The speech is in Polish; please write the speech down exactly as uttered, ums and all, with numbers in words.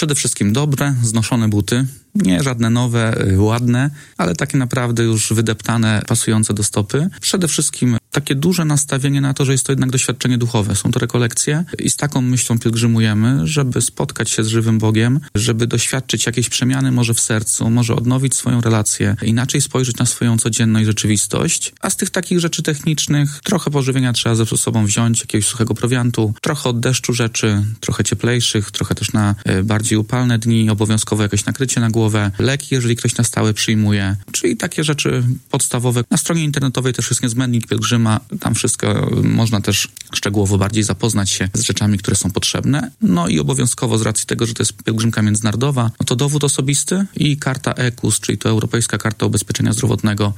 Przede wszystkim dobre, znoszone buty. Nie żadne nowe, ładne, ale takie naprawdę już wydeptane, pasujące do stopy. Przede wszystkim takie duże nastawienie na to, że jest to jednak doświadczenie duchowe. Są to rekolekcje i z taką myślą pielgrzymujemy, żeby spotkać się z żywym Bogiem, żeby doświadczyć jakiejś przemiany może w sercu, może odnowić swoją relację, inaczej spojrzeć na swoją codzienną rzeczywistość. A z tych takich rzeczy technicznych trochę pożywienia trzeba ze sobą wziąć, jakiegoś suchego prowiantu, trochę od deszczu rzeczy, trochę cieplejszych, trochę też na bardziej upalne dni, obowiązkowo jakieś nakrycie na głowę, leki, jeżeli ktoś na stałe przyjmuje, czyli takie rzeczy podstawowe. Na stronie internetowej też jest niezbędnik pielgrzyma, tam wszystko można też szczegółowo bardziej zapoznać się z rzeczami, które są potrzebne. No i obowiązkowo z racji tego, że to jest pielgrzymka międzynarodowa, no to dowód osobisty i karta E K U S, czyli to Europejska Karta Ubezpieczenia Zdrowotnego.